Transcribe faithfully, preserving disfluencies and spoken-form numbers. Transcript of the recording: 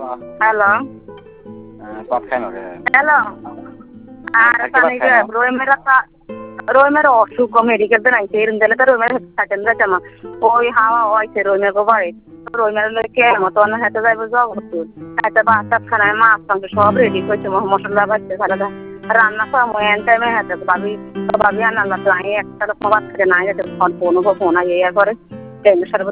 hello ভাত খাই না রে হ্যালো আর পানিকে রোই মেরা রোই মেরা অসুখ মেডিকেল তে নাই এরম দিলে তো রোই মেরা থাকেন যাচ্ছে না ওই হাওয়া হইছে রোই মেরা গো বাড়ি রোই মেরা কে মতো না হেতে যাইবো জগৎ হেতে বাচ্চা খানায় মাছ মাংস সব রেডি করছে মশলা বাজছে খালাদা রান্না সময় এন টাইমে হেতে ভাবি ভাবি আনাল্লা তো আই একটা লোক ভাত খেতে নাই যেতে ফোন ফোন ফোন আই ইয়া করে ট্রেনের সাথে